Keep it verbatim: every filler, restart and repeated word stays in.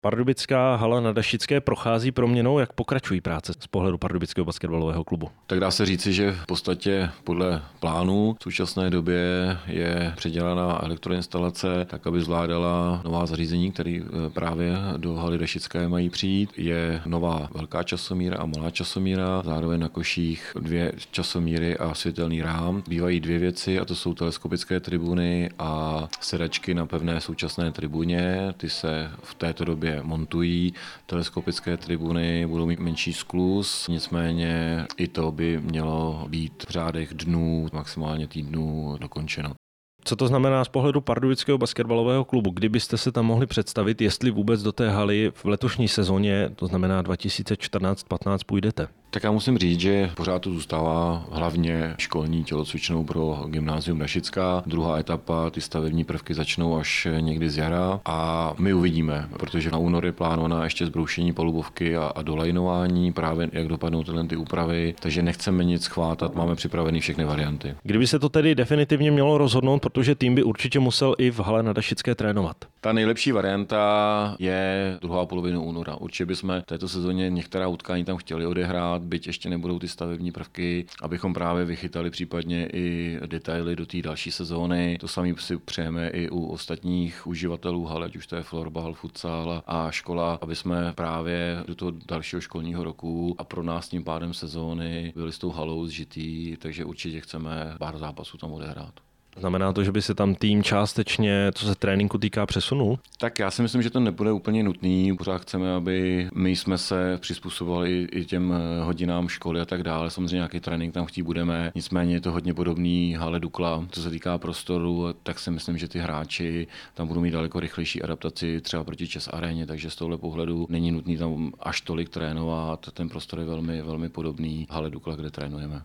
Pardubická hala na Dašické prochází proměnou, jak pokračují práce z pohledu Pardubického basketbalového klubu. Tak dá se říci, že v podstatě podle plánu v současné době je předělaná elektroinstalace, tak aby zvládala nová zařízení, které právě do haly Dašické mají přijít. Je nová velká časomíra a malá časomíra, zároveň na koších dvě časomíry a světelný rám. Bývají dvě věci, a to jsou teleskopické tribuny a sedačky na pevné současné tribuně. Ty se v této době montují. Teleskopické tribuny budou mít menší skluz, nicméně i to by mělo být v řádech dnů, maximálně týdnů dokončeno. Co to znamená z pohledu Pardubického basketbalového klubu? Kdybyste se tam mohli představit, jestli vůbec do té haly v letošní sezóně, to znamená dva tisíce čtrnáct patnáct, půjdete? Tak já musím říct, že pořád to zůstává hlavně školní tělocvičnou pro gymnázium Dašická. Druhá etapa, ty stavební prvky začnou až někdy z jara a my uvidíme, protože na únor je plánovaná ještě zbroušení palubovky a, a dolajnování, právě jak dopadnou tyhle ty úpravy, takže nechceme nic chvátat, máme připravený všechny varianty. Kdyby se to tedy definitivně mělo rozhodnout, protože tým by určitě musel i v hale na Dašické trénovat. Ta nejlepší varianta je druhá polovina února. Určitě bychom v této sezóně některá utkání tam chtěli odehrát, byť ještě nebudou ty stavební prvky, abychom právě vychytali případně i detaily do té další sezóny. To samé si přejeme i u ostatních uživatelů hal, ať už to je florbal, futsal a škola, aby jsme právě do toho dalšího školního roku a pro nás tím pádem sezóny byli s tou halou zžitý, takže určitě chceme pár zápasů tam odehrát. Znamená to, že by se tam tým částečně, co se tréninku týká, přesunul? Tak já si myslím, že to nebude úplně nutný. Pořád chceme, aby my jsme se přizpůsobovali i těm hodinám školy a tak dále. Samozřejmě nějaký trénink tam chtít budeme. Nicméně je to hodně podobný hale Dukla. Co se týká prostoru, tak si myslím, že ty hráči tam budou mít daleko rychlejší adaptaci třeba proti Čes aréně, takže z tohle pohledu není nutný tam až tolik trénovat. Ten prostor je velmi, velmi podobný hale Dukla, kde trénujeme.